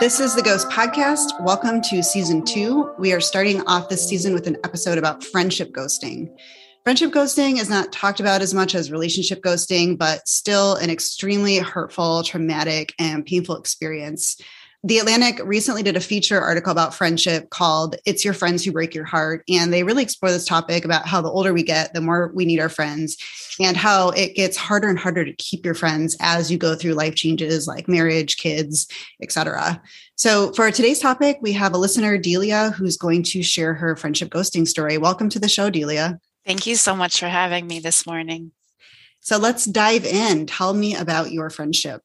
This is the Ghost Podcast. Welcome to season 2. We are starting off this season with an episode about friendship ghosting. Friendship ghosting is not talked about as much as relationship ghosting, but still an extremely hurtful, traumatic, and painful experience. The Atlantic recently did a feature article about friendship called It's Your Friends Who Break Your Heart. And they really explore this topic about how the older we get, the more we need our friends, and how it gets harder and harder to keep your friends as you go through life changes like marriage, kids, etc. So for today's topic, we have a listener, Delia, who's going to share her friendship ghosting story. Welcome to the show, Delia. Thank you so much for having me this morning. So let's dive in. Tell me about your friendship.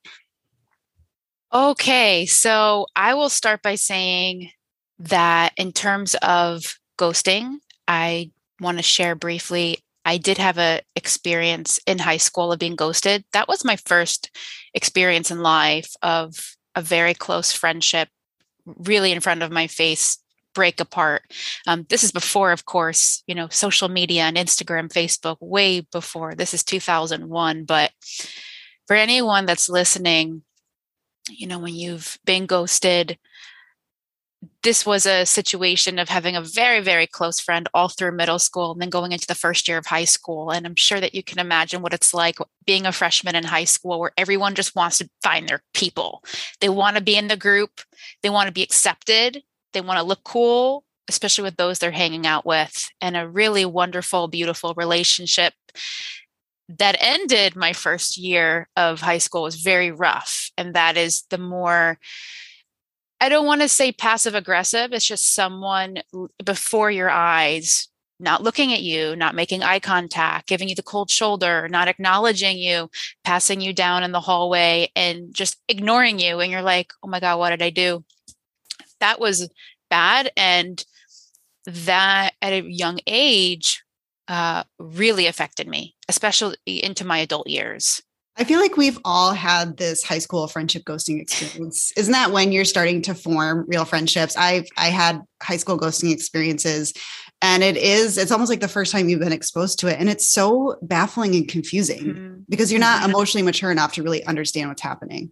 Okay, so I will start by saying that in terms of ghosting, I want to share briefly. I did have an experience in high school of being ghosted. That was my first experience in life of a very close friendship, really in front of my face, break apart. This is before, of course, social media and Instagram, Facebook, way before. This is 2001. But for anyone that's listening, when you've been ghosted, this was a situation of having a very, very close friend all through middle school and then going into the first year of high school. And I'm sure that you can imagine what it's like being a freshman in high school where everyone just wants to find their people. They want to be in the group. They want to be accepted. They want to look cool, especially with those they're hanging out with. And a really wonderful, beautiful relationship that ended my first year of high school was very rough. And that is the more, I don't want to say passive aggressive. It's just someone before your eyes, not looking at you, not making eye contact, giving you the cold shoulder, not acknowledging you, passing you down in the hallway and just ignoring you. And you're like, oh my God, what did I do? That was bad. And that at a young age, really affected me, especially into my adult years. I feel like we've all had this high school friendship ghosting experience. Isn't that when you're starting to form real friendships? I had high school ghosting experiences, and it's almost like the first time you've been exposed to it. And it's so baffling and confusing because you're not emotionally mature enough to really understand what's happening.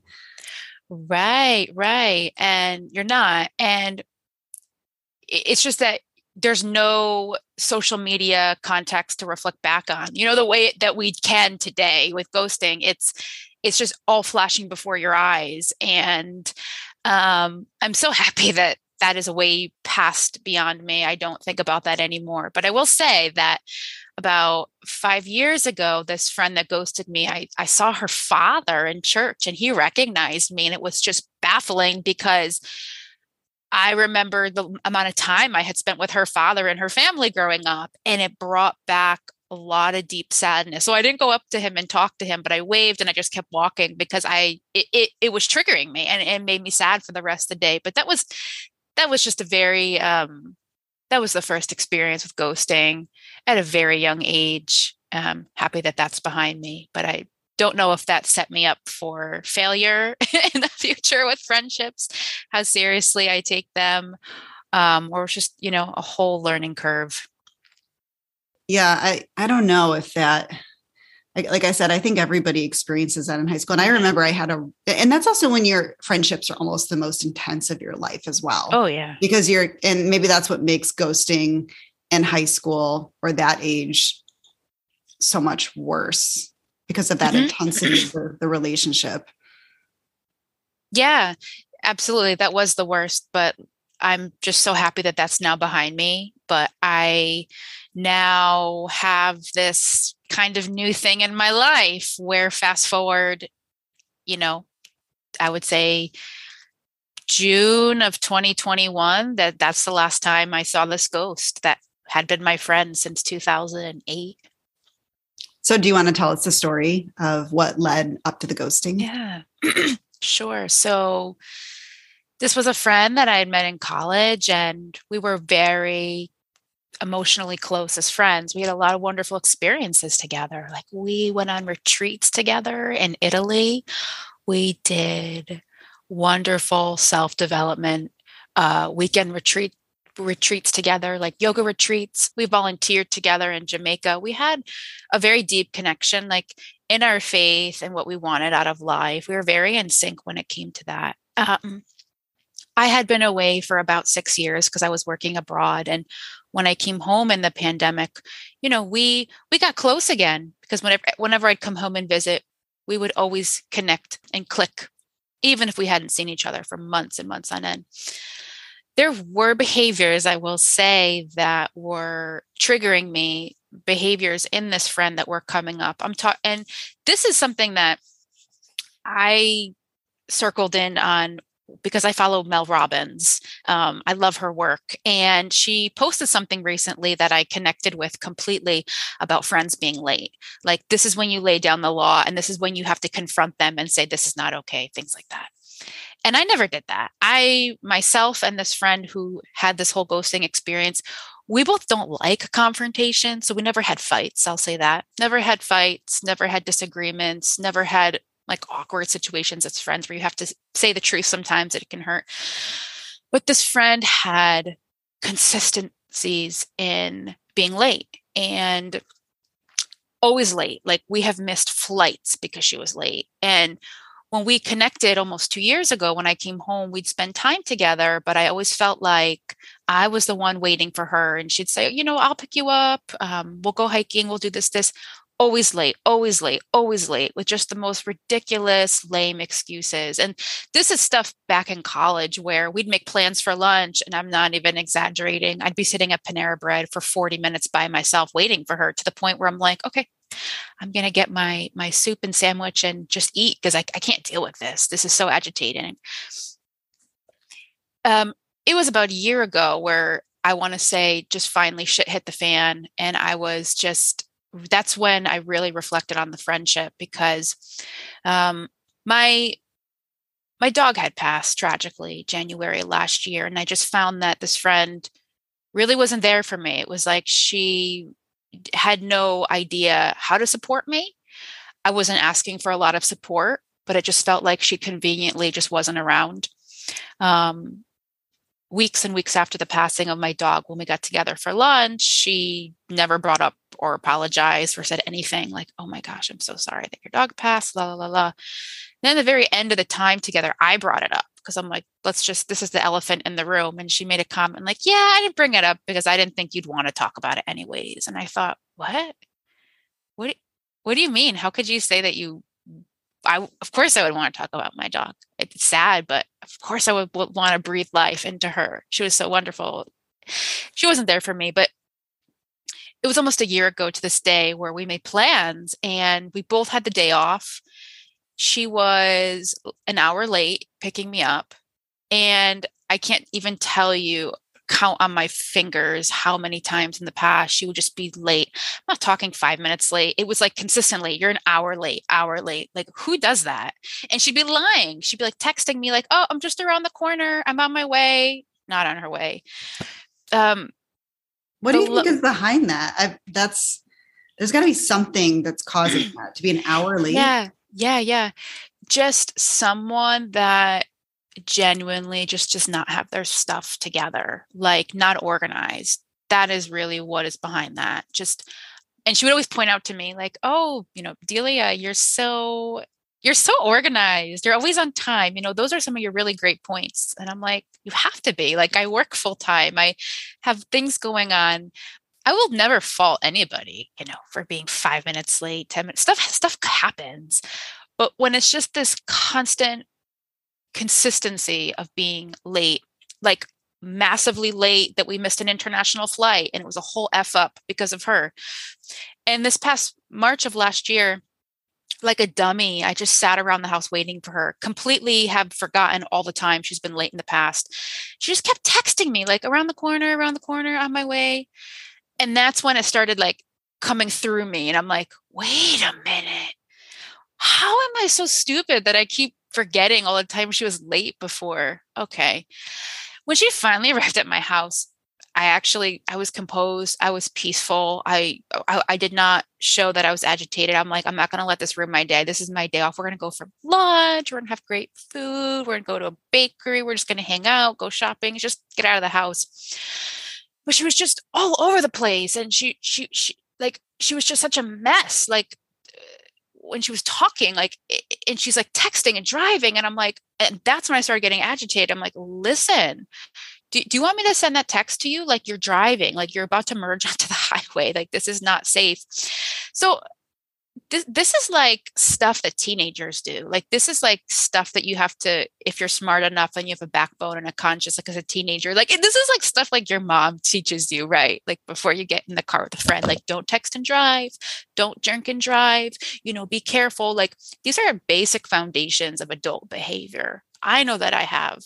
Right. And you're not. And it's just that there's no social media context to reflect back on, the way that we can today with ghosting. It's just all flashing before your eyes. And I'm so happy that is a way past beyond me. I don't think about that anymore. But I will say that about 5 years ago, this friend that ghosted me, I saw her father in church and he recognized me. And it was just baffling because I remember the amount of time I had spent with her father and her family growing up, and it brought back a lot of deep sadness. So I didn't go up to him and talk to him, but I waved and I just kept walking because it was triggering me and it made me sad for the rest of the day. But that was just a very, that was the first experience with ghosting at a very young age. Happy that that's behind me, but I don't know if that set me up for failure in the future with friendships, how seriously I take them, or just, a whole learning curve. Yeah, I don't know if that, like I said, I think everybody experiences that in high school. And I remember and that's also when your friendships are almost the most intense of your life as well. Oh, yeah. Because and maybe that's what makes ghosting in high school or that age so much worse. Because of that intensity of the relationship. Yeah, absolutely. That was the worst, but I'm just so happy that that's now behind me. But I now have this kind of new thing in my life where fast forward, I would say June of 2021, that's the last time I saw this ghost that had been my friend since 2008. So do you want to tell us the story of what led up to the ghosting? Yeah, sure. So this was a friend that I had met in college, and we were very emotionally close as friends. We had a lot of wonderful experiences together. Like we went on retreats together in Italy. We did wonderful self-development weekend retreats together, like yoga retreats. We volunteered together in Jamaica. We had a very deep connection, like in our faith and what we wanted out of life. We were very in sync when it came to that. I had been away for about 6 years because I was working abroad. And when I came home in the pandemic, we got close again because whenever I'd come home and visit, we would always connect and click, even if we hadn't seen each other for months and months on end. There were behaviors, I will say, that were triggering me, behaviors in this friend that were coming up. And this is something that I circled in on because I follow Mel Robbins. I love her work. And she posted something recently that I connected with completely about friends being late. Like, this is when you lay down the law, and this is when you have to confront them and say, this is not okay, things like that. And I never did that. Myself and this friend who had this whole ghosting experience, we both don't like confrontation. So we never had fights. I'll say that. Never had fights, never had disagreements, never had like awkward situations as friends where you have to say the truth sometimes that it can hurt. But this friend had consistencies in being late and always late. Like, we have missed flights because she was late. And when we connected almost 2 years ago, when I came home, we'd spend time together, but I always felt like I was the one waiting for her. And she'd say, I'll pick you up. We'll go hiking. We'll do this. Always late, always late, always late, with just the most ridiculous, lame excuses. And this is stuff back in college where we'd make plans for lunch, and I'm not even exaggerating. I'd be sitting at Panera Bread for 40 minutes by myself waiting for her, to the point where I'm like, okay, I'm going to get my soup and sandwich and just eat because I can't deal with this. This is so agitating. It was about a year ago where I want to say just finally shit hit the fan. And that's when I really reflected on the friendship, because my dog had passed tragically January last year. And I just found that this friend really wasn't there for me. It was like she had no idea how to support me. I wasn't asking for a lot of support, but it just felt like she conveniently just wasn't around. Weeks and weeks after the passing of my dog, when we got together for lunch, she never brought up or apologized or said anything like, oh my gosh, I'm so sorry that your dog passed, la, la, la, la. Then at the very end of the time together, I brought it up because I'm like, this is the elephant in the room. And she made a comment like, yeah, I didn't bring it up because I didn't think you'd want to talk about it anyways. And I thought, what? What do you mean? How could you say that of course I would want to talk about my dog. It's sad, but of course I would want to breathe life into her. She was so wonderful. She wasn't there for me, but it was almost a year ago to this day where we made plans and we both had the day off. She was an hour late picking me up, and I can't even count on my fingers how many times in the past she would just be late. I'm not talking 5 minutes late. It was like consistently, you're an hour late. Like, who does that? And she'd be lying. She'd be like texting me like, oh, I'm just around the corner. I'm on my way. Not on her way. What do you think is behind that? There's got to be something that's causing that to be an hour late. Yeah. Just someone that genuinely just does not have their stuff together, like not organized. That is really what is behind that. And she would always point out to me like, oh, Delia, you're so organized. You're always on time. Those are some of your really great points. And I'm like, you have to be. Like, I work full time. I have things going on. I will never fault anybody, for being 5 minutes late, 10 minutes. Stuff happens. But when it's just this constant consistency of being late, like massively late, that we missed an international flight and it was a whole F up because of her. And this past March of last year, like a dummy, I just sat around the house waiting for her, completely have forgotten all the time she's been late in the past. She just kept texting me like, around the corner, on my way. And that's when it started like coming through me. And I'm like, wait a minute. How am I so stupid that I keep forgetting all the time she was late before? Okay. When she finally arrived at my house, I was composed. I was peaceful. I did not show that I was agitated. I'm like, I'm not going to let this ruin my day. This is my day off. We're going to go for lunch. We're going to have great food. We're going to go to a bakery. We're just going to hang out, go shopping, just get out of the house. But she was just all over the place. And she was just such a mess. Like, when she was talking, like and she's like texting and driving. And I'm like, and that's when I started getting agitated. I'm like, listen, do you want me to send that text to you? Like you're driving, like you're about to merge onto the highway. Like this is not safe. So this is like stuff that teenagers do. Like this is like stuff that you have to, if you're smart enough and you have a backbone and a conscience, like as a teenager, like this is like stuff like your mom teaches you, right? Like before you get in the car with a friend, like don't text and drive, don't drink and drive, be careful. Like these are basic foundations of adult behavior. I know that I have.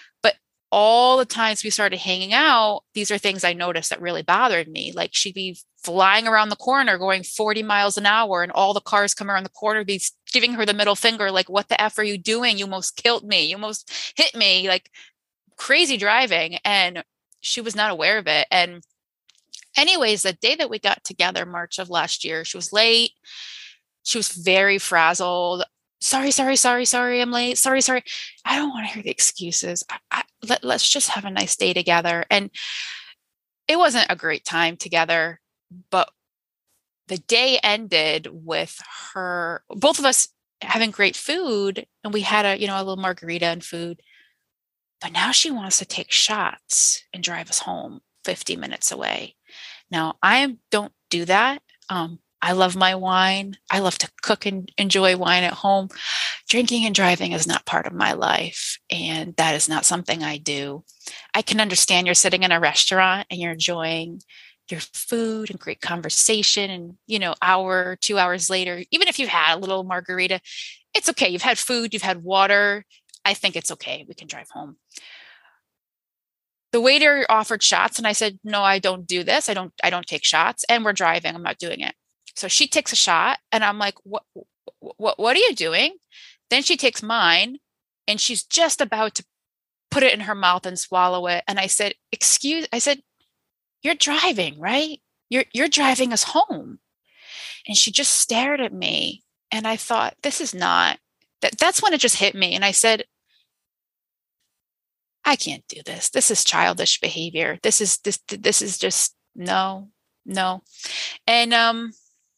All the times we started hanging out, these are things I noticed that really bothered me. Like she'd be flying around the corner going 40 miles an hour and all the cars come around the corner, be giving her the middle finger. Like, what the F are you doing? You almost killed me. You almost hit me. Like crazy driving. And she was not aware of it. And anyways, the day that we got together, March of last year, she was late. She was very frazzled. Sorry, I'm late. Sorry. I don't want to hear the excuses. Let's just have a nice day together. And it wasn't a great time together, but the day ended with her, both of us having great food. And we had a little margarita and food, but now she wants to take shots and drive us home 50 minutes away. Now don't do that. I love my wine. I love to cook and enjoy wine at home. Drinking and driving is not part of my life. And that is not something I do. I can understand you're sitting in a restaurant and you're enjoying your food and great conversation. And, hour, 2 hours later, even if you've had a little margarita, it's okay. You've had food, you've had water. I think it's okay. We can drive home. The waiter offered shots and I said, no, I don't do this. I don't take shots, and we're driving. I'm not doing it. So she takes a shot and I'm like, what are you doing? Then she takes mine and she's just about to put it in her mouth and swallow it. And I said, you're driving, right? You're driving us home. And she just stared at me. And I thought, this is not, that's when it just hit me. And I said, I can't do this. This is childish behavior. This is just no. And,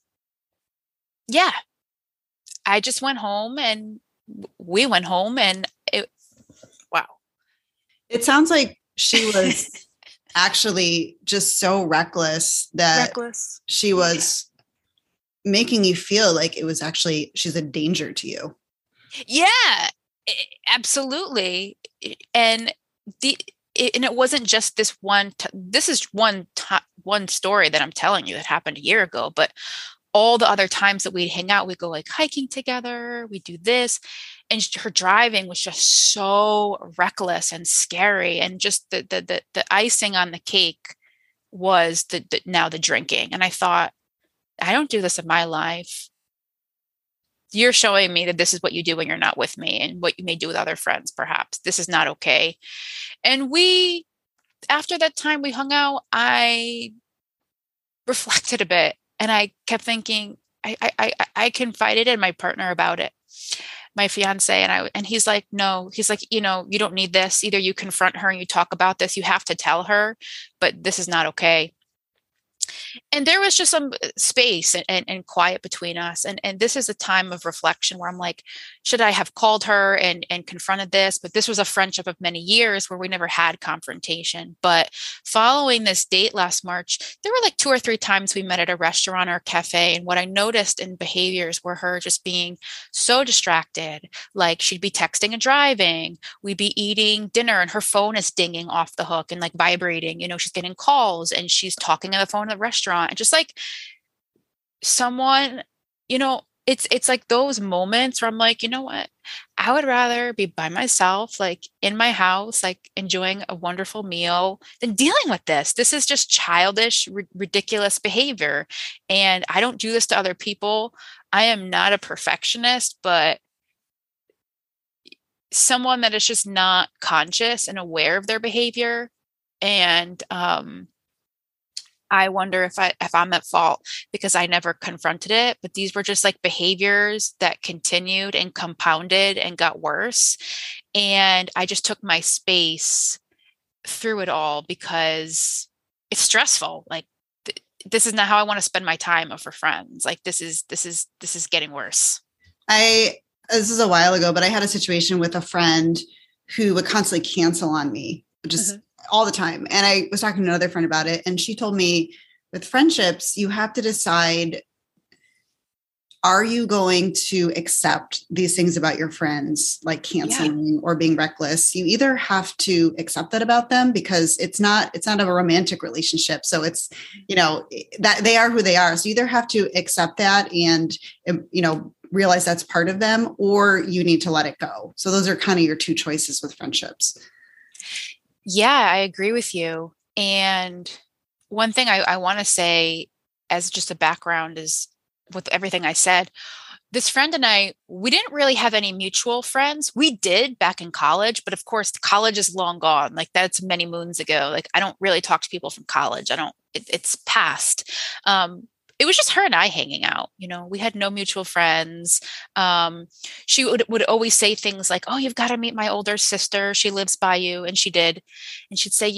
yeah, I just went home and we went home and wow. It sounds like she was actually just so reckless that she was making you feel like it was actually, she's a danger to you. Yeah, absolutely. And it wasn't just this one, this is one story that I'm telling you that happened a year ago, but all the other times that we'd hang out, we'd go like hiking together, we do this. And her driving was just so reckless and scary. And just the icing on the cake was now the drinking. And I thought, I don't do this in my life. You're showing me that this is what you do when you're not with me and what you may do with other friends, perhaps. This is not okay. And after that time we hung out, I reflected a bit. And I kept thinking, I confided in my partner about it, my fiance, and he's like, no, he's like, you don't need this. Either you confront her and you talk about this, you have to tell her, but this is not okay. And there was just some space and quiet between us. And this is a time of reflection where I'm like, should I have called her and confronted this? But this was a friendship of many years where we never had confrontation. But following this date last March, there were like 2 or 3 times we met at a restaurant or a cafe. And what I noticed in behaviors were her just being so distracted. Like she'd be texting and driving. We'd be eating dinner and her phone is dinging off the hook and like vibrating. She's getting calls and she's talking on the phone at the restaurant. And just like someone, it's like those moments where I'm like, you know what? I would rather be by myself, like in my house, like enjoying a wonderful meal than dealing with this. This is just childish, ridiculous behavior. And I don't do this to other people. I am not a perfectionist, but someone that is just not conscious and aware of their behavior. And, I wonder if I'm at fault because I never confronted it, but these were just like behaviors that continued and compounded and got worse. And I just took my space through it all because it's stressful. Like this is not how I want to spend my time for friends. Like this is getting worse. I this is a while ago, but I had a situation with a friend who would constantly cancel on me, just all the time. And I was talking to another friend about it, and she told me with friendships, you have to decide, are you going to accept these things about your friends, like canceling or being reckless? You either have to accept that about them, because it's not a romantic relationship. So it's, that they are who they are. So you either have to accept that and, realize that's part of them, or you need to let it go. So those are kind of your two choices with friendships. Yeah, I agree with you. And one thing I want to say as just a background is, with everything I said, this friend and I, we didn't really have any mutual friends. We did back in college, but of course, college is long gone. Like, that's many moons ago. Like, I don't really talk to people from college. It's past. It was just her and I hanging out. We had no mutual friends. She would always say things like, "Oh, you've got to meet my older sister. She lives by you." And she did. And she'd say,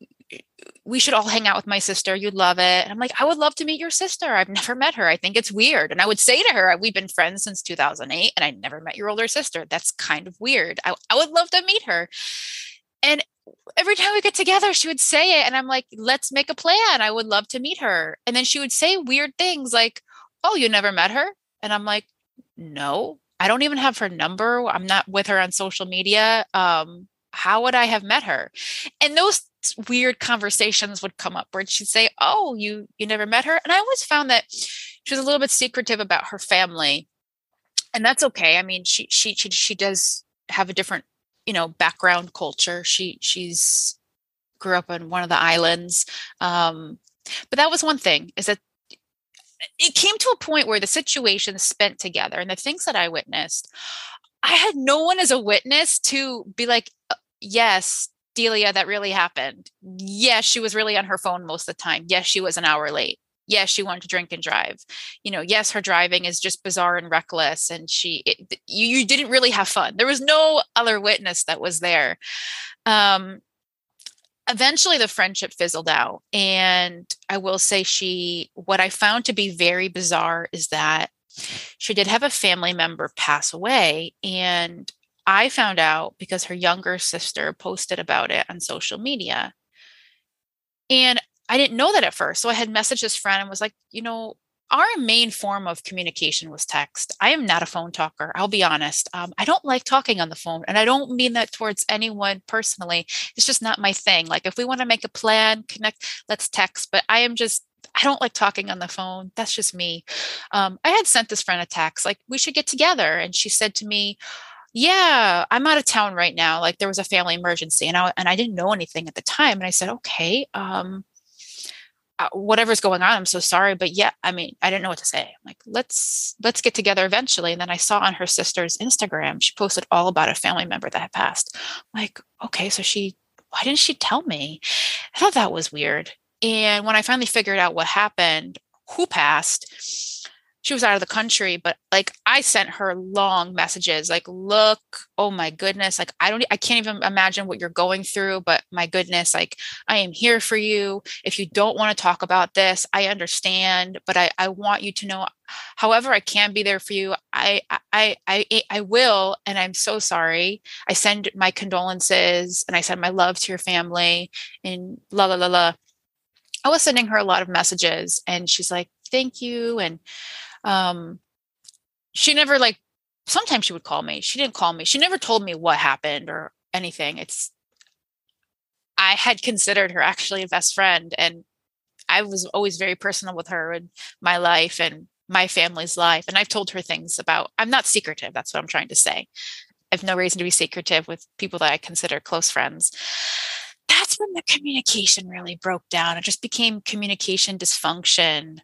"We should all hang out with my sister. You'd love it." And I'm like, "I would love to meet your sister. I've never met her. I think it's weird." And I would say to her, "We've been friends since 2008 and I never met your older sister. That's kind of weird. I would love to meet her." And every time we get together, she would say it. And I'm like, "Let's make a plan. I would love to meet her." And then she would say weird things like, "Oh, you never met her?" And I'm like, "No, I don't even have her number. I'm not with her on social media. How would I have met her?" And those weird conversations would come up where she'd say, "Oh, you never met her?" And I always found that she was a little bit secretive about her family, and that's okay. I mean, she does have a different, background culture. She's grew up on one of the islands. But that was one thing, is that it came to a point where the situations spent together and the things that I witnessed, I had no one as a witness to be like, "Yes, Delia, that really happened. Yes, she was really on her phone most of the time. Yes, she was an hour late. Yes, she wanted to drink and drive. Yes, her driving is just bizarre and reckless. And you didn't really have fun." There was no other witness that was there. Eventually the friendship fizzled out. And I will say, what I found to be very bizarre is that she did have a family member pass away. And I found out because her younger sister posted about it on social media. And I didn't know that at first. So I had messaged this friend and was like, our main form of communication was text. I am not a phone talker. I'll be honest. I don't like talking on the phone. And I don't mean that towards anyone personally. It's just not my thing. Like, if we want to make a plan, connect, let's text. But I don't like talking on the phone. That's just me. I had sent this friend a text, like, "We should get together." And she said to me, "Yeah, I'm out of town right now. Like, there was a family emergency." And I didn't know anything at the time. And I said, "Okay, whatever's going on, I'm so sorry. But yeah, I mean, I didn't know what to say." I'm like, let's get together eventually." And then I saw on her sister's Instagram, she posted all about a family member that had passed. I'm like, okay, so why didn't she tell me? I thought that was weird. And when I finally figured out what happened, who passed, she was out of the country, but like, I sent her long messages like, "Look, oh my goodness, like, I can't even imagine what you're going through, but my goodness, like, I am here for you. If you don't want to talk about this, I understand, but I want you to know, however I can be there for you, I will, and I'm so sorry. I send my condolences and I send my love to your family and la la la la." I was sending her a lot of messages, and she's like, "Thank you." And she never, like, sometimes she would call me. She didn't call me. She never told me what happened or anything. I had considered her actually a best friend, and I was always very personal with her and my life and my family's life. And I've told her things I'm not secretive. That's what I'm trying to say. I have no reason to be secretive with people that I consider close friends. That's when the communication really broke down. It just became communication dysfunction.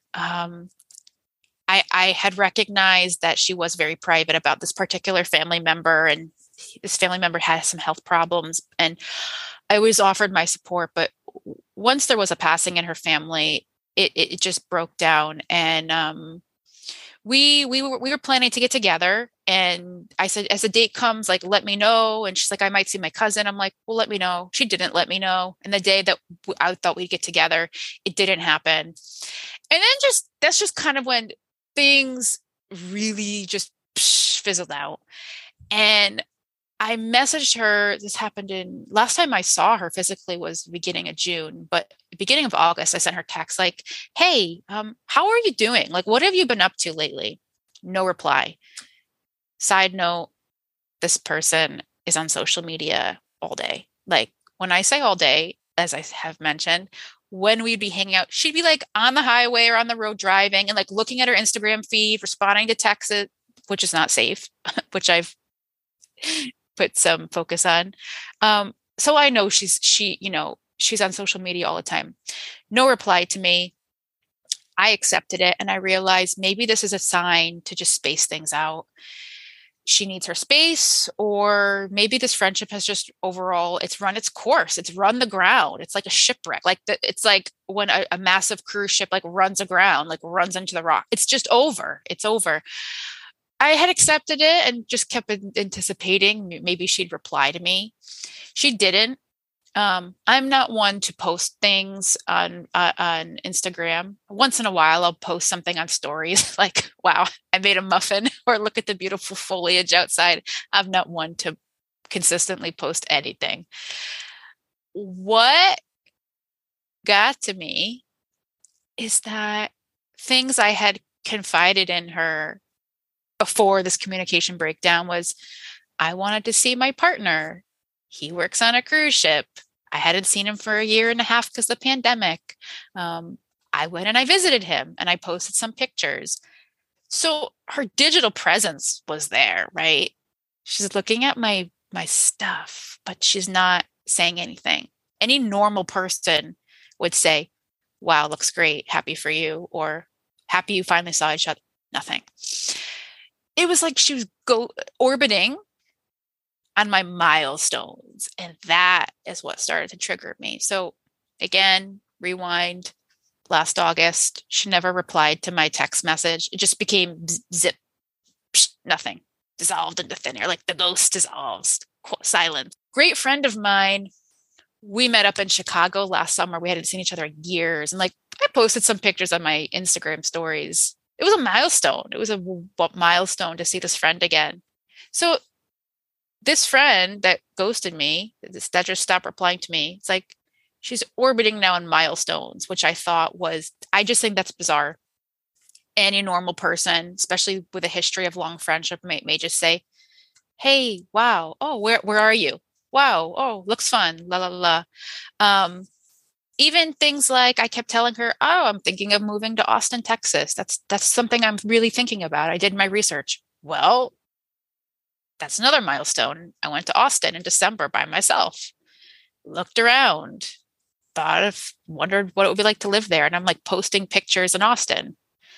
I had recognized that she was very private about this particular family member, and this family member had some health problems, and I always offered my support. But once there was a passing in her family, it just broke down. And we were planning to get together, and I said, "As the date comes, like, let me know." And she's like, "I might see my cousin." I'm like, "Well, let me know." She didn't let me know. And the day that I thought we'd get together, it didn't happen. And then that's just kind of when things really just fizzled out. And I messaged her. This happened last time I saw her physically was beginning of June, but beginning of August, I sent her text like, hey, how are you doing? Like, what have you been up to lately? No reply. Side note, this person is on social media all day. Like, when I say all day, as I have mentioned, when we'd be hanging out, she'd be like on the highway or on the road driving and like looking at her Instagram feed, responding to texts, which is not safe, which I've put some focus on. So I know she's on social media all the time. No reply to me. I accepted it and I realized maybe this is a sign to just space things out. She needs her space, or maybe this friendship has just overall, it's run its course. It's run the ground. It's like a shipwreck. It's like when a massive cruise ship like runs aground, like runs into the rock. It's just over. It's over. I had accepted it and just kept anticipating maybe she'd reply to me. She didn't. I'm not one to post things on Instagram. Once in a while, I'll post something on stories like, wow, I made a muffin, or look at the beautiful foliage outside. I'm not one to consistently post anything. What got to me is that things I had confided in her before this communication breakdown was, I wanted to see my partner. He works on a cruise ship. I hadn't seen him for a year and a half because of the pandemic. I went and I visited him and I posted some pictures. So her digital presence was there, right? She's looking at my stuff, but she's not saying anything. Any normal person would say, wow, looks great. Happy for you. Or happy you finally saw each other. Nothing. It was like she was orbiting on my milestones. And that is what started to trigger me. So again, rewind. Last August, she never replied to my text message. It just became zip, nothing, dissolved into thin air, like the ghost dissolves, silence. Great friend of mine, we met up in Chicago last summer. We hadn't seen each other in years. And like, I posted some pictures on my Instagram stories. It was a milestone. It was a milestone to see this friend again. So this friend that ghosted me, that just stopped replying to me, it's like she's orbiting now in milestones, which I thought was, I just think that's bizarre. Any normal person, especially with a history of long friendship, may just say, hey, wow, oh, where are you? Wow, oh, looks fun, la la la. Even things like I kept telling her, oh, I'm thinking of moving to Austin, Texas. That's something I'm really thinking about. I did my research. Well, that's another milestone. I went to Austin in December by myself, looked around, wondered what it would be like to live there. And I'm like posting pictures in Austin.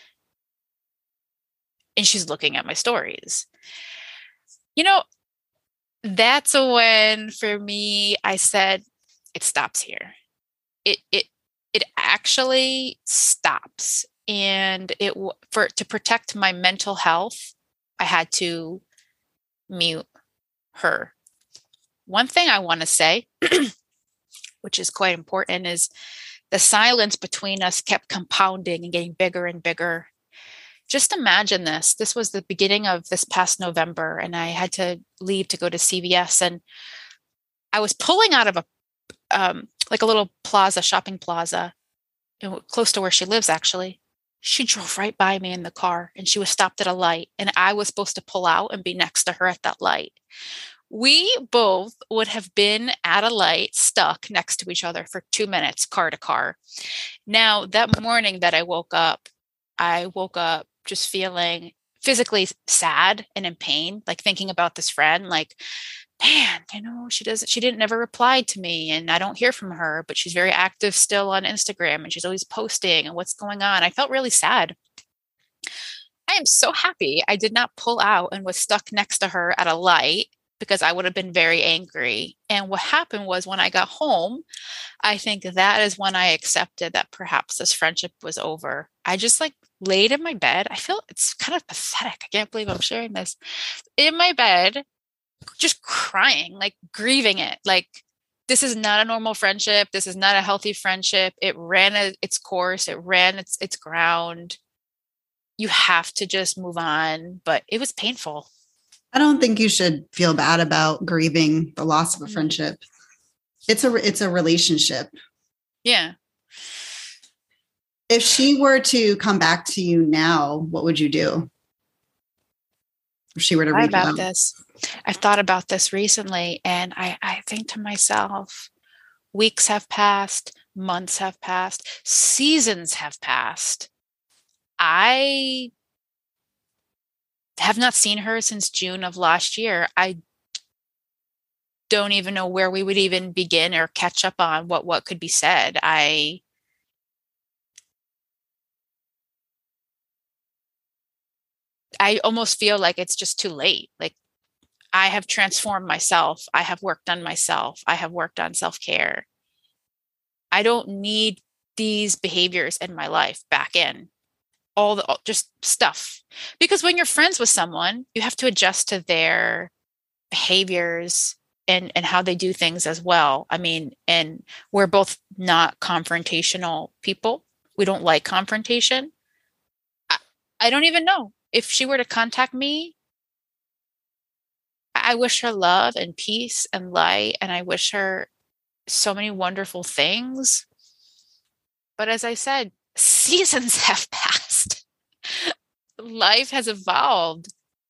And she's looking at my stories. You know, that's when for me, I said, it stops here. It actually stops. And to protect my mental health, I had to mute her. One thing I want to say, which is quite important, is the silence between us kept compounding and getting bigger and bigger. Just imagine this. This was the beginning of this past November, and I had to leave to go to CVS, and I was pulling out of like a little shopping plaza, close to where she lives, actually. She drove right by me in the car, and she was stopped at a light, and I was supposed to pull out and be next to her at that light. We both would have been at a light stuck next to each other for 2 minutes, car to car. Now, that morning that I woke up just feeling physically sad and in pain, like thinking about this friend, like, man, she didn't never reply to me, and I don't hear from her, but she's very active still on Instagram, and she's always posting, and what's going on? I felt really sad. I am so happy I did not pull out and was stuck next to her at a light, because I would have been very angry. And what happened was, when I got home, I think that is when I accepted that perhaps this friendship was over. I just like laid in my bed. I feel it's kind of pathetic. I can't believe I'm sharing this. In my bed, just crying, like grieving it. Like, this is not a normal friendship. This is not a healthy friendship. It ran its course. It ran its ground. You have to just move on. But it was painful. I don't think you should feel bad about grieving the loss of a friendship. It's a relationship. Yeah. If she were to come back to you now, what would you do? If she were to reach out? I've thought about this recently, and I think to myself, weeks have passed, months have passed, seasons have passed. I have not seen her since June of last year. I don't even know where we would even begin or catch up on what could be said. I almost feel like it's just too late. Like, I have transformed myself. I have worked on myself. I have worked on self-care. I don't need these behaviors in my life back in. All just stuff. Because when you're friends with someone, you have to adjust to their behaviors and how they do things as well. I mean, and we're both not confrontational people. We don't like confrontation. I don't even know. If she were to contact me, I wish her love and peace and light, and I wish her so many wonderful things. But as I said, seasons have passed. Life has evolved.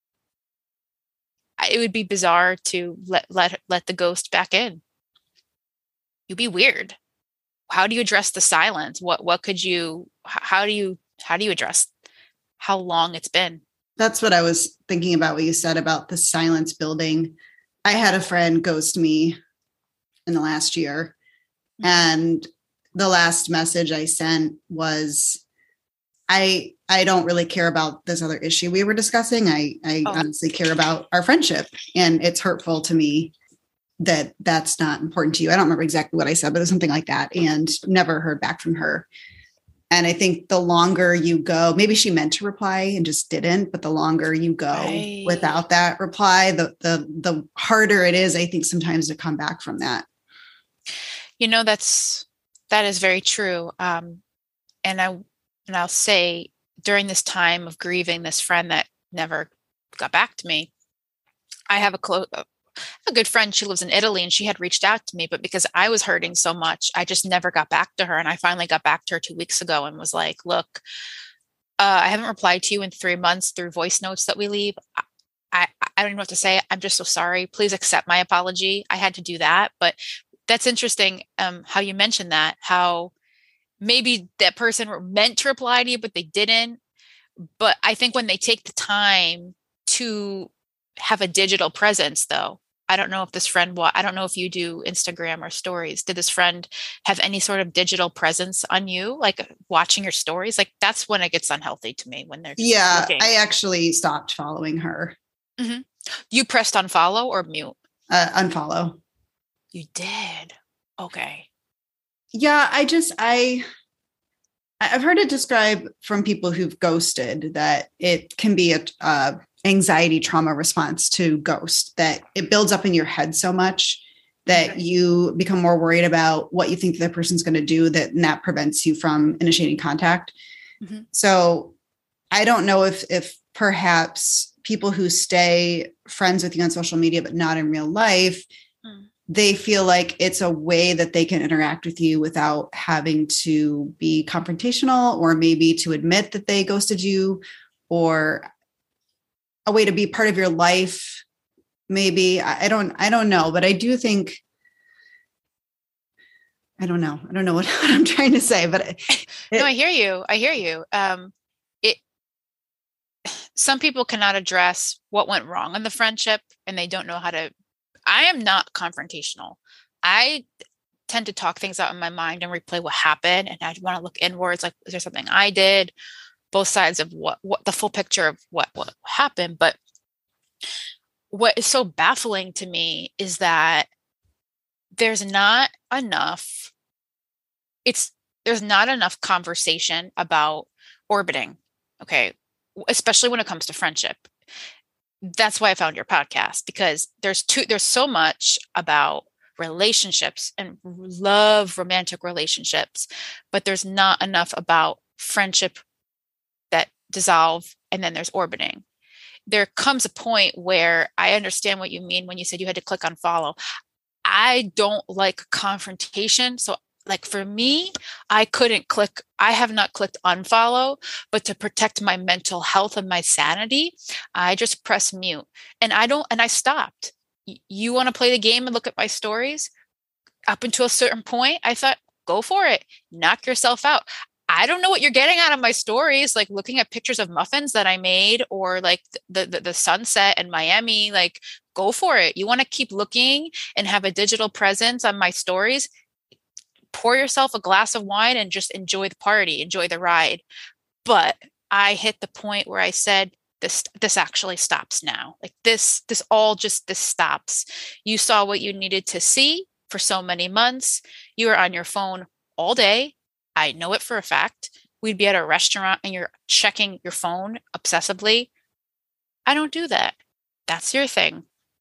It would be bizarre to let the ghost back in. You'd be weird. How do you address the silence? What could you how do you address how long it's been? That's what I was thinking about, what you said about the silence building. I had a friend ghost me in the last year. And the last message I sent was, I don't really care about this other issue we were discussing. I honestly care about our friendship. And it's hurtful to me that that's not important to you. I don't remember exactly what I said, but it was something like that. And never heard back from her. And I think the longer you go, maybe she meant to reply and just didn't, but the longer you go without that reply, the harder it is, I think, sometimes to come back from that. You know, that is very true. And I'll say, during this time of grieving this friend that never got back to me, I have a good friend. She lives in Italy, and she had reached out to me, but because I was hurting so much, I just never got back to her. And I finally got back to her 2 weeks ago and was like, look, I haven't replied to you in 3 months through voice notes that we leave. I don't even know what to say. I'm just so sorry. Please accept my apology. I had to do that. But that's interesting. How you mentioned that, how maybe that person were meant to reply to you, but they didn't. But I think when they take the time to have a digital presence, though, I don't know if this friend, I don't know if you do Instagram or stories. Did this friend have any sort of digital presence on you, like watching your stories? Like, that's when it gets unhealthy to me, when they're just looking. I actually stopped following her. Mm-hmm. You pressed unfollow or mute? Unfollow. You did? Okay. Yeah, I've heard it described from people who've ghosted that it can be a anxiety trauma response to ghost, that it builds up in your head so much that you become more worried about what you think the person's going to do, that prevents you from initiating contact. Mm-hmm. So I don't know if perhaps people who stay friends with you on social media, but not in real life, they feel like it's a way that they can interact with you without having to be confrontational, or maybe to admit that they ghosted you, or a way to be part of your life. Maybe, I don't know, but I do think, I don't know what I'm trying to say, but no, I hear you. Some people cannot address what went wrong in the friendship, and they don't know how to. I am not confrontational. I tend to talk things out in my mind and replay what happened. And I want to look inwards. Like, is there something I did? Both sides of what the full picture of what happened. But what is so baffling to me is that there's not enough conversation about orbiting. Okay. Especially when it comes to friendship. That's why I found your podcast, because there's so much about relationships and love, romantic relationships, but there's not enough about friendship that dissolve and then there's orbiting. there comes a point where I understand what you mean when you said you had to click unfollow. I don't like confrontation. So like for me, I have not clicked unfollow, but to protect my mental health and my sanity, I just press mute and I stopped. You want to play the game and look at my stories? Up until a certain point, I thought, go for it, knock yourself out. I don't know what you're getting out of my stories, like looking at pictures of muffins that I made or like the sunset in Miami, like go for it. You want to keep looking and have a digital presence on my stories? Pour yourself a glass of wine and just enjoy the party, enjoy the ride. But I hit the point where I said, this actually stops now. Like this stops. You saw what you needed to see for so many months. You were on your phone all day. I know it for a fact. We'd be at a restaurant and you're checking your phone obsessively. I don't do that. That's your thing.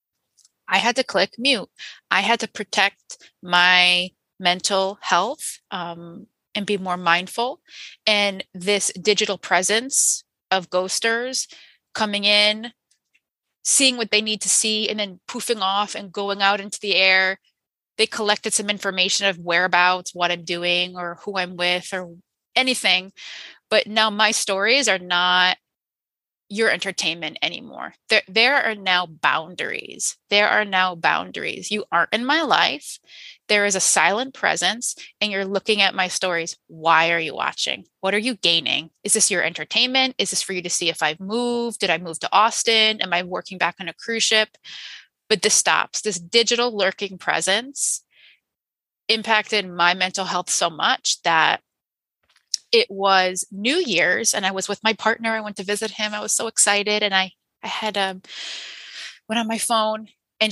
I had to click mute. I had to protect my mental health and be more mindful. And this digital presence of ghosters coming in, seeing what they need to see, and then poofing off and going out into the air. They collected some information of whereabouts, what I'm doing, or who I'm with, or anything. But now my stories are not your entertainment anymore. There are now boundaries. There are now boundaries. You aren't in my life. There is a silent presence and you're looking at my stories. Why are you watching? What are you gaining? Is this your entertainment? Is this for you to see if I've moved? Did I move to Austin? Am I working back on a cruise ship? But this stops. This digital lurking presence impacted my mental health so much that it was New Year's and I was with my partner. I went to visit him. I was so excited. And I had went on my phone and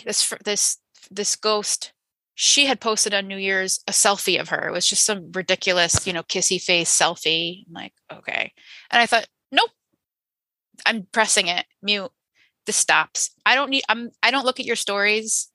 this ghost, she had posted on New Year's a selfie of her. It was just some ridiculous, kissy face selfie. I'm like, okay. And I thought, nope, I'm pressing it, mute. This stops. I don't look at your stories.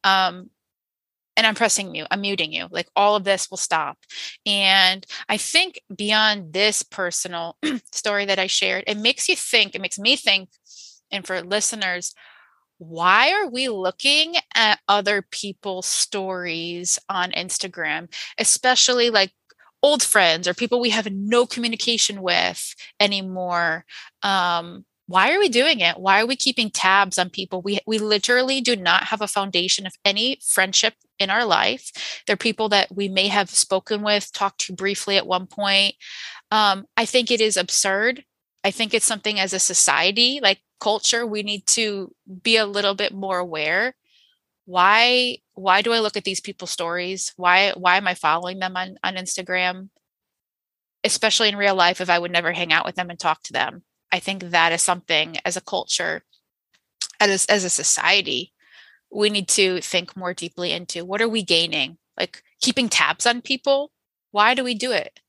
And I'm pressing mute. I'm muting you. Like all of this will stop. And I think beyond this personal story that I shared, it makes me think, and for listeners, why are we looking at other people's stories on Instagram, especially like old friends or people we have no communication with anymore? Why are we doing it? Why are we keeping tabs on people? We literally do not have a foundation of any friendship in our life. They're people that we may have spoken with, talked to briefly at one point. I think it is absurd. I think it's something as a society, like culture, we need to be a little bit more aware. Why do I look at these people's stories? Why am I following them on Instagram? Especially in real life, if I would never hang out with them and talk to them. I think that is something as a culture, as a society, we need to think more deeply into. What are we gaining? Like keeping tabs on people? Why do we do it?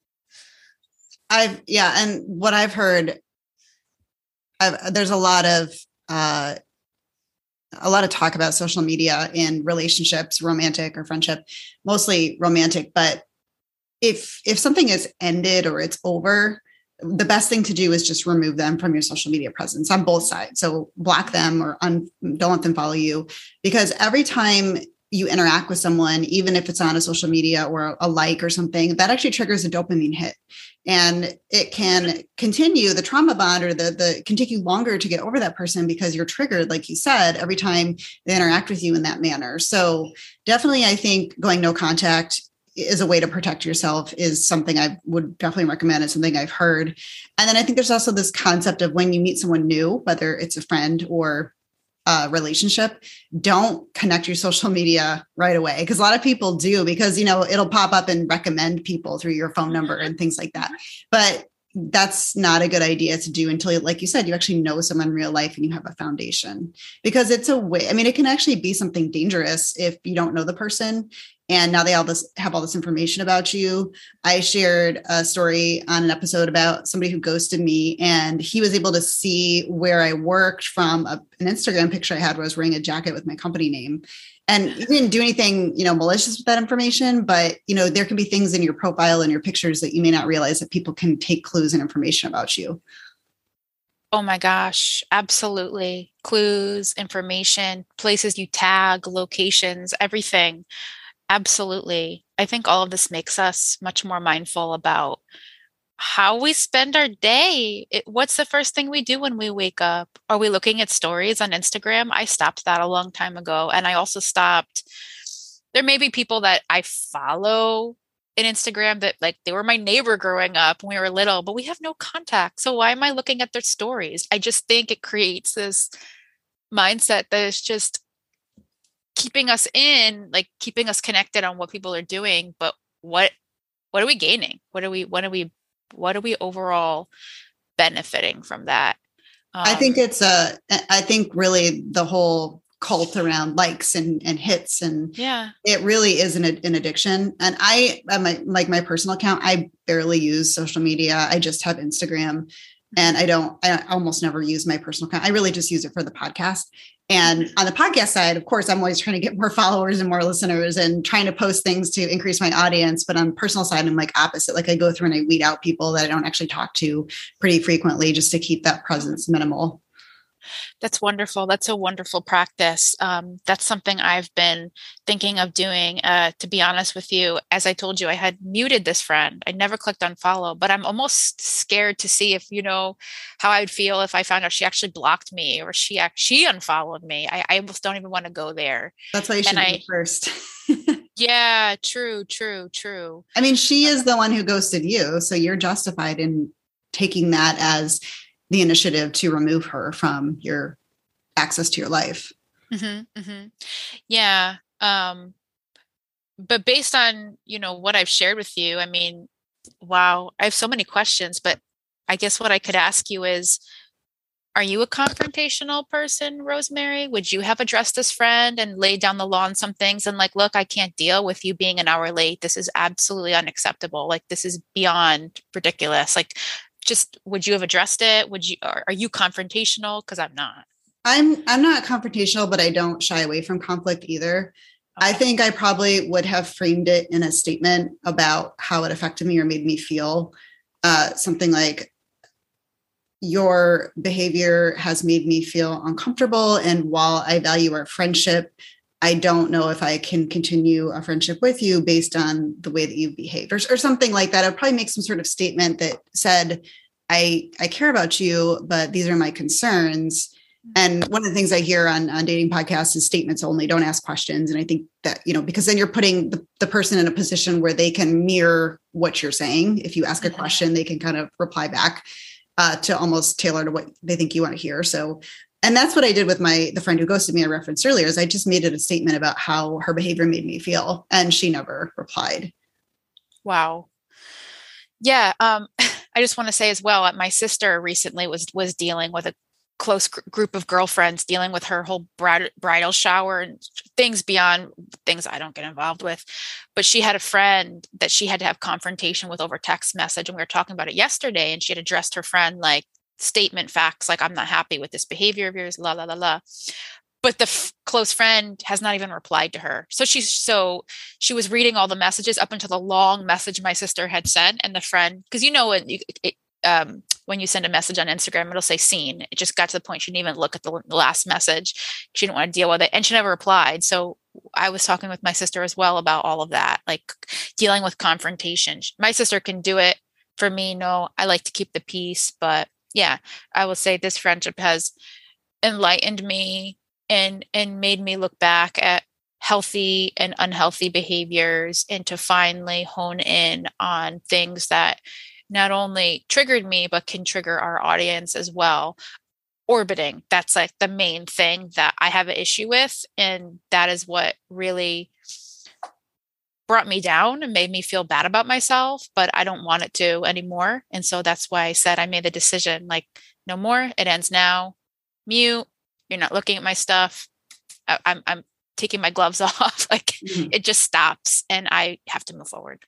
And what I've heard, there's a lot of talk about social media in relationships, romantic or friendship, mostly romantic. But if something is ended or it's over, the best thing to do is just remove them from your social media presence on both sides. So block them or don't let them follow you, because every time you interact with someone, even if it's on a social media or a like or something, that actually triggers a dopamine hit, and it can continue the trauma bond, or the can take you longer to get over that person because you're triggered, like you said, every time they interact with you in that manner. So definitely, I think going no contact is a way to protect yourself is something I would definitely recommend. It's something I've heard. And then I think there's also this concept of when you meet someone new, whether it's a friend or a relationship, don't connect your social media right away. Because a lot of people do, because, it'll pop up and recommend people through your phone number and things like that. But that's not a good idea to do until, like you said, you actually know someone in real life and you have a foundation, because it's a way. I mean, it can actually be something dangerous if you don't know the person. And now they have all this information about you. I shared a story on an episode about somebody who ghosted me, and he was able to see where I worked from an Instagram picture I had where I was wearing a jacket with my company name. And he didn't do anything, malicious with that information, but, there can be things in your profile and your pictures that you may not realize that people can take clues and information about you. Oh my gosh, absolutely. Clues, information, places you tag, locations, everything. Absolutely. I think all of this makes us much more mindful about how we spend our day. What's the first thing we do when we wake up? Are we looking at stories on Instagram? I stopped that a long time ago. And I also stopped. There may be people that I follow in Instagram that like they were my neighbor growing up when we were little, but we have no contact. So why am I looking at their stories? I just think it creates this mindset that is just keeping us in, like keeping us connected on what people are doing. But what are we gaining? What are we overall benefiting from that? I think I think really the whole cult around likes and hits, and Yeah. it really is an addiction. And my personal account, I barely use social media. I just have Instagram, and I almost never use my personal account. I really just use it for the podcast. And on the podcast side, of course, I'm always trying to get more followers and more listeners and trying to post things to increase my audience. But on the personal side, I'm like opposite. Like I go through and I weed out people that I don't actually talk to pretty frequently just to keep that presence minimal. That's wonderful. That's a wonderful practice. That's something I've been thinking of doing. To be honest with you, as I told you, I had muted this friend. I never clicked on follow, but I'm almost scared to see if, how I would feel if I found out she actually blocked me or she unfollowed me. I almost don't even want to go there. That's why you should do first. Yeah, true. I mean, she is the one who ghosted you, so you're justified in taking that as the initiative to remove her from your access to your life. Yeah. But based on, what I've shared with you, I mean, wow, I have so many questions, but I guess what I could ask you is, are you a confrontational person, Rosemary? Would you have addressed this friend and laid down the law on some things and like, look, I can't deal with you being an hour late. This is absolutely unacceptable. Like, this is beyond ridiculous. Like, just would you have addressed it? Are you confrontational? Because I'm not. I'm not confrontational, but I don't shy away from conflict either. Okay. I think I probably would have framed it in a statement about how it affected me or made me feel. Something like, your behavior has made me feel uncomfortable. And while I value our friendship, I don't know if I can continue a friendship with you based on the way that you behave or something like that. I'd probably make some sort of statement that said, I care about you, but these are my concerns. And one of the things I hear on dating podcasts is statements only, don't ask questions. And I think that, because then you're putting the person in a position where they can mirror what you're saying. If you ask a question, they can kind of reply back to almost tailor to what they think you want to hear. So, and that's what I did with the friend who ghosted me I referenced earlier, is I just made it a statement about how her behavior made me feel. And she never replied. Wow. Yeah. I just want to say as well, my sister recently was dealing with a close group of girlfriends, dealing with her whole bridal shower and things beyond things I don't get involved with. But she had a friend that she had to have confrontation with over text message. And we were talking about it yesterday, and she had addressed her friend like statement facts, like, I'm not happy with this behavior of yours, la, la, la, la. But the close friend has not even replied to her. So she was reading all the messages up until the long message my sister had sent, and the friend, because when you send a message on Instagram, it'll say seen. It just got to the point she didn't even look at the last message. She didn't want to deal with it, and she never replied. So I was talking with my sister as well about all of that, like dealing with confrontation. My sister can do it. For me, no, I like to keep the peace. But yeah, I will say this friendship has enlightened me and made me look back at healthy and unhealthy behaviors, and to finally hone in on things that not only triggered me, but can trigger our audience as well. Orbiting, that's like the main thing that I have an issue with. And that is what really brought me down and made me feel bad about myself, but I don't want it to anymore. And so that's why I said I made the decision, like, no more, it ends now. Mute, you're not looking at my stuff. I'm taking my gloves off. Like, it just stops and I have to move forward.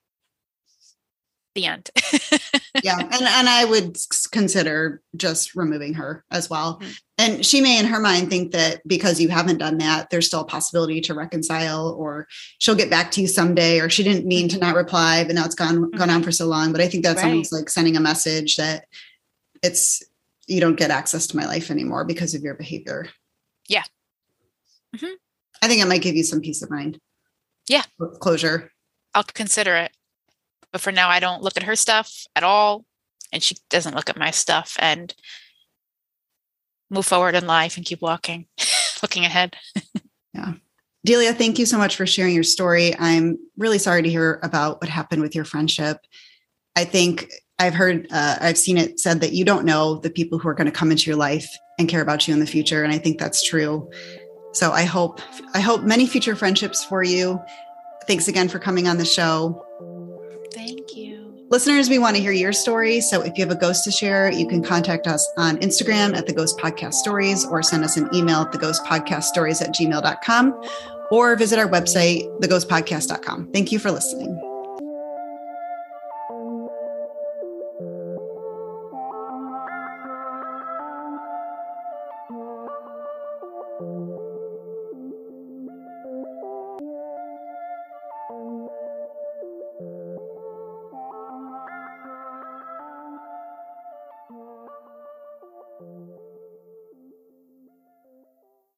The end. Yeah. And I would consider just removing her as well. And she may in her mind think that because you haven't done that, there's still a possibility to reconcile, or she'll get back to you someday, or she didn't mean to not reply, but now it's gone on for so long. But I think that's almost like sending a message that you don't get access to my life anymore because of your behavior. Yeah. Mm-hmm. I think it might give you some peace of mind. Yeah. Closure. I'll consider it. But for now, I don't look at her stuff at all. And she doesn't look at my stuff, and move forward in life and keep walking, looking ahead. Yeah. Delia, thank you so much for sharing your story. I'm really sorry to hear about what happened with your friendship. I think I've seen it said that you don't know the people who are going to come into your life and care about you in the future. And I think that's true. So I hope many future friendships for you. Thanks again for coming on the show. Thank you. Listeners, we want to hear your story. So if you have a ghost to share, you can contact us on Instagram at The Ghost Podcast Stories, or send us an email at theghostpodcaststories@gmail.com, or visit our website, theghostpodcast.com. Thank you for listening.